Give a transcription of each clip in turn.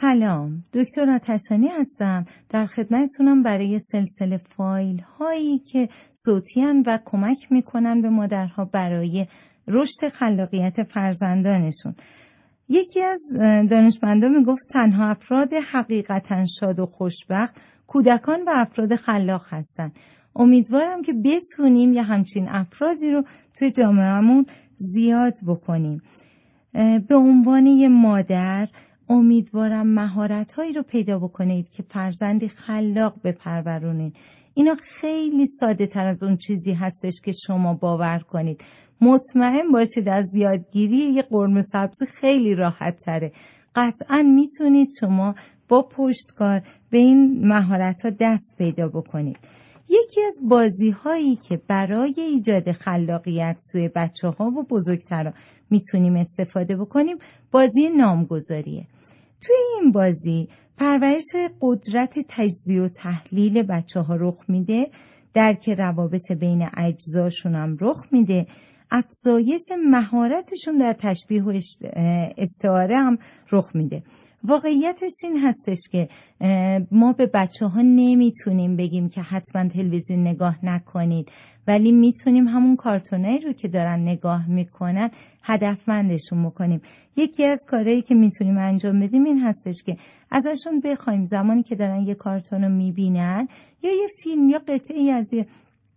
سلام، دکتر آتشانی هستم. در خدمتتونم برای سلسله فایل هایی که صوتی هستند و کمک میکنن به مادرها برای رشد خلاقیت فرزندانشون. یکی از دانشمندان میگفت تنها افراد حقیقتا شاد و خوشبخت کودکان و افراد خلاق هستند. امیدوارم که بتونیم یه همچین افرادی رو توی جامعهمون زیاد بکنیم. به عنوان یه مادر امیدوارم مهارت‌هایی رو پیدا بکنید که فرزندی خلاق بپرورونید. اینا خیلی ساده تر از اون چیزی هستش که شما باور کنید. مطمئن باشید از یادگیری یه قرمه سبزی خیلی راحت تره. قطعاً میتونید شما با پشتکار به این مهارت‌ها دست پیدا بکنید. یکی از بازی‌هایی که برای ایجاد خلاقیت سوی بچه‌ها و بزرگترها میتونیم استفاده بکنیم بازی نامگذاریه. توی این بازی پرورش قدرت تجزیه و تحلیل بچه‌ها رخ میده، درک روابط بین اجزاشون هم رخ میده، افزایش مهارتشون در تشبیه و استعاره هم رخ میده. واقعیتش این هستش که ما به بچه‌ها نمیتونیم بگیم که حتما تلویزیون نگاه نکنید، ولی میتونیم همون کارتونایی رو که دارن نگاه میکنن هدفمندشون بکنیم. یکی از کارهایی که میتونیم انجام بدیم این هستش که ازشون بخوایم زمانی که دارن یه کارتون رو میبینن یا یه فیلم یا قطعی از یه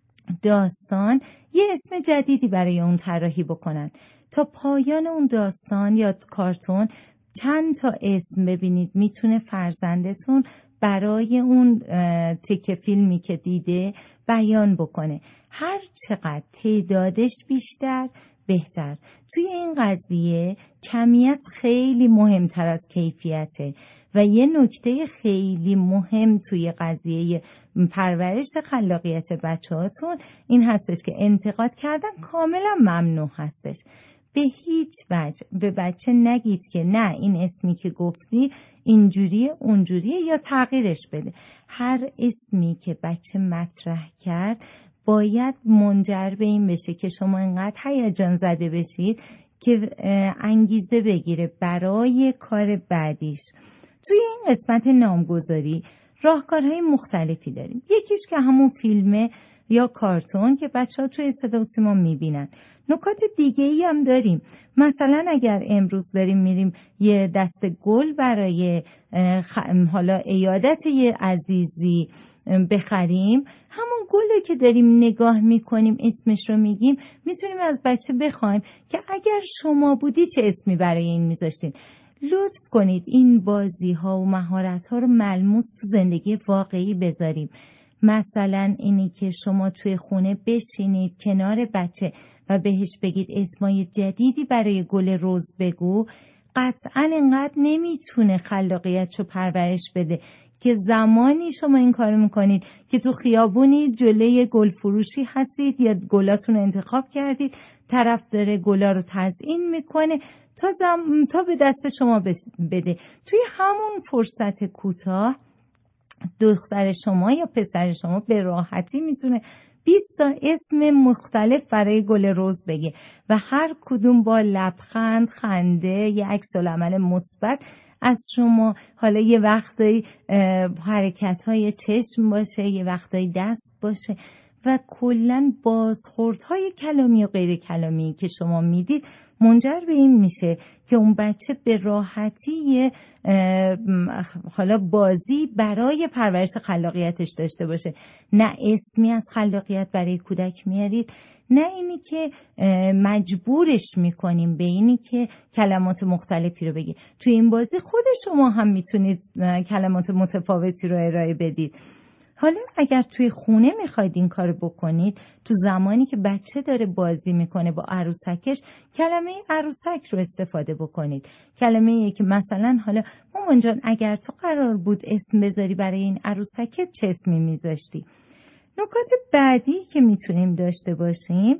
داستان یه اسم جدیدی برای اون طراحی بکنن. تا پایان اون داستان یا کارتون چند تا اسم ببینید میتونه فرزندتون برای اون تیکه فیلمی که دیده بیان بکنه. هر چقدر تعدادش بیشتر بهتر. توی این قضیه کمیت خیلی مهمتر از کیفیته و یه نکته خیلی مهم توی قضیه پرورش خلاقیت بچه‌هاتون این هستش که انتقاد کردن کاملا ممنوع هستش. به هیچ وجه به بچه نگید که نه این اسمی که گفتی اینجوریه اونجوریه یا تغییرش بده. هر اسمی که بچه مطرح کرد باید منجر به این بشه که شما اینقدر هیجان زده بشید که انگیزه بگیره برای کار بعدیش. توی این قسمت نامگذاری راهکارهای مختلفی داریم. یکیش که همون فیلمه یا کارتون که بچه‌ها توی صدا و سیما میبینن. نکات دیگه‌ای هم داریم. مثلا اگر امروز داریم میریم یه دست گل برای حالا عیادت یه عزیزی بخریم، همون گلی که داریم نگاه میکنیم اسمش رو میگیم، میتونیم از بچه بخوایم که اگر شما بودی چه اسمی برای این میذاشتین. لطف کنید این بازی ها و مهارت ها رو ملموس تو زندگی واقعی بذاریم. مثلا اینی که شما توی خونه بشینید کنار بچه و بهش بگید اسمای جدیدی برای گل رز بگو، قطعا اینقدر نمیتونه خلاقیتشو پرورش بده که زمانی شما این کارو میکنید که تو خیابونی جلوی گل فروشی هستید یا گلاتون انتخاب کردید، طرف داره گلا رو تزیین میکنه تا به دست شما بده. توی همون فرصت کوتاه دختر شما یا پسر شما به راحتی میتونه 20 تا اسم مختلف برای گل رز بگه و هر کدوم با لبخند، خنده، یه عکس العمل مثبت از شما. حالا یه وقتایی حرکت‌های چشم باشه، یه وقتایی دست باشه و کلاً بازخوردهای کلامی و غیر کلامی که شما میدید منجر به این میشه که اون بچه به راحتی حالا بازی برای پرورش خلاقیتش داشته باشه. نه اسمی از خلاقیت برای کودک میارید، نه اینی که مجبورش میکنیم به اینی که کلمات مختلفی رو بگی. توی این بازی خود شما هم میتونید کلمات متفاوتی رو ارائه بدید. حالا اگر توی خونه میخواید این کار بکنید، تو زمانی که بچه داره بازی میکنه با عروسکش کلمه عروسک رو استفاده بکنید. کلمه‌ای که مثلا حالا مامان جان اگر تو قرار بود اسم بذاری برای این عروسکت چه اسمی میذاشتی؟ نکات بعدی که میتونیم داشته باشیم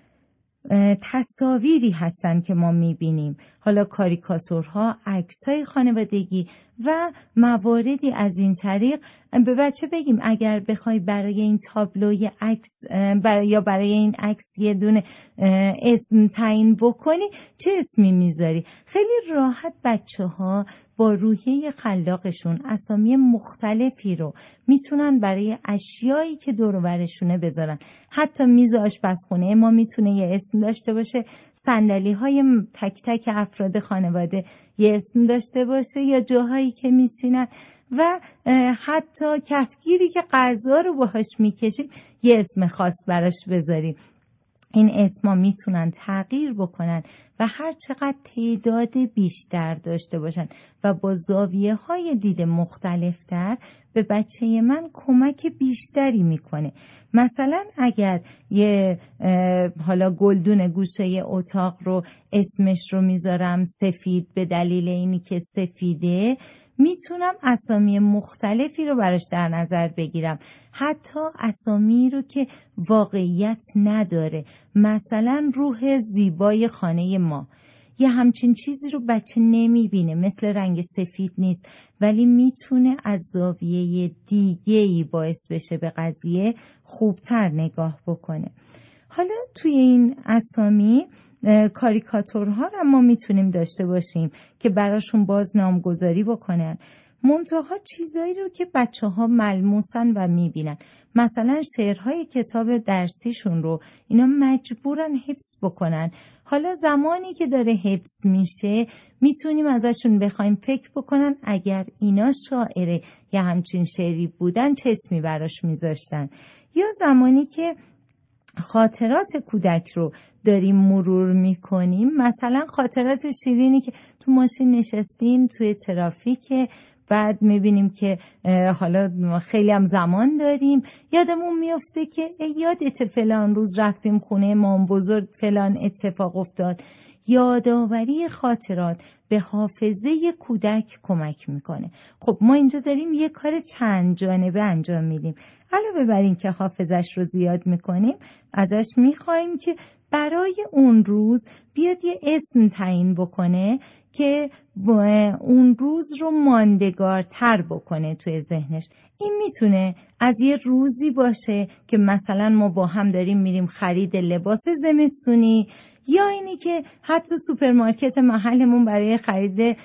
تصاویری هستن که ما میبینیم، حالا کاریکاتورها، عکسای خانوادگی و مواردی از این طریق به بچه بگیم اگر بخوای برای این تابلوی عکس برای این عکس یه دونه اسم تعیین بکنی چه اسمی میذاری؟ خیلی راحت بچه‌ها با روحیه خلاقشون اسامی مختلفی رو میتونن برای اشیایی که دور و برشونه بذارن. حتی میز آشپزخونه ما میتونه یه اسم داشته باشه، صندلی‌های تک تک افراد خانواده یه اسم داشته باشه، یا جاهایی که میشینن و حتی کفگیری که غذا رو باهاش میکشیم یه اسم خاص براش بذاریم. این اسما میتونن تغییر بکنن و هر چقدر تعداد بیشتر داشته باشن و با زاویه های دید مختلفتر به بچه من کمک بیشتری میکنه. مثلا اگر یه حالا گلدون گوشه اتاق رو اسمش رو میذارم سفید به دلیل اینی که سفیده، میتونم اسامی مختلفی رو براش در نظر بگیرم، حتی اسامی رو که واقعیت نداره. مثلا روح زیبای خانه ما، یه همچین چیزی رو بچه نمیبینه، مثل رنگ سفید نیست، ولی میتونه از زاویه دیگه‌ای باعث بشه به قضیه خوبتر نگاه بکنه. حالا توی این اسامی کاریکاتورها رو ما میتونیم داشته باشیم که براشون باز نامگذاری بکنن، منتها چیزایی رو که بچه ها ملموسن و میبینن. مثلا شعرهای کتاب درسیشون رو اینا مجبورن حفظ بکنن. حالا زمانی که داره حفظ میشه میتونیم ازشون بخوایم فکر بکنن اگر اینا شاعره یا همچین شعری بودن چه اسمی براش میذاشتن. یا زمانی که خاطرات کودک رو داریم مرور میکنیم، مثلا خاطرات شیرینی که تو ماشین نشستیم توی ترافیک، بعد میبینیم که حالا خیلی هم زمان داریم، یادمون میفته که یادت فلان روز رفتیم خونه مام بزرگ فلان اتفاق افتاد. یادآوری خاطرات به حافظه کودک کمک میکنه. خب ما اینجا داریم یه کار چند جانبه انجام میدیم. علاوه بر این که حافظش رو زیاد میکنیم، ازش میخوایم که برای اون روز بیاد یه اسم تعیین بکنه که اون روز رو ماندگارتر بکنه توی ذهنش. این میتونه از یه روزی باشه که مثلا ما با هم داریم میریم خرید لباس زمستونی، یا اینی که حتی سوپرمارکت محلمون برای خرید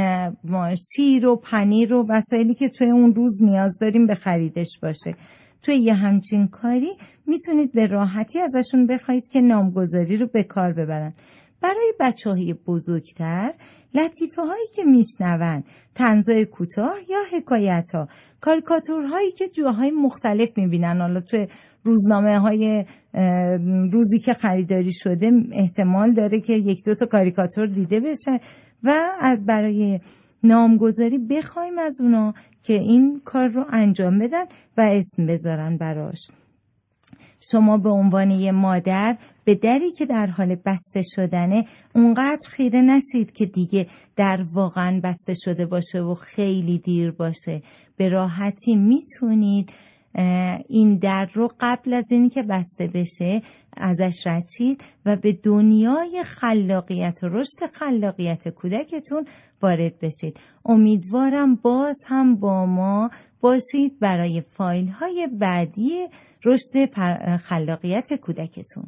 شیر و پنیر و وسایلی که توی اون روز نیاز داریم به خریدش باشه. توی یه همچین کاری میتونید به راحتی ازشون بخواید که نامگذاری رو به کار ببرن. برای بچه‌های بزرگتر لطیفه هایی که میشنون، طنزای کوتاه یا حکایت ها، کاریکاتورهایی که جاهای مختلف میبینن، حالا توی روزنامه های روزی که خریداری شده احتمال داره که یک دو تا کاریکاتور دیده بشه و برای نامگذاری بخوایم از اونا که این کار رو انجام بدن و اسم بذارن براش. شما به عنوان یه مادر به دری که در حال بسته شدنه اونقدر خیره نشید که دیگه در واقعا بسته شده باشه و خیلی دیر باشه. به راحتی میتونید این در رو قبل از این که بسته بشه ازش رد شید و به دنیای خلاقیت و رشد خلاقیت کودکتون وارد بشید. امیدوارم باز هم با ما باشید برای فایل های بعدی رشد خلاقیت کودکتون.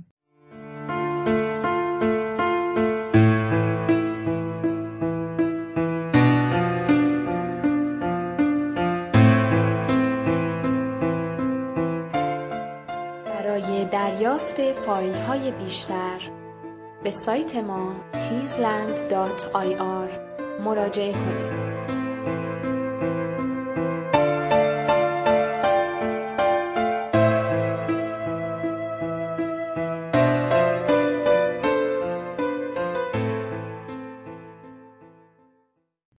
برای دریافت فایل های بیشتر به سایت ما teesland.ir مراجعه کنید.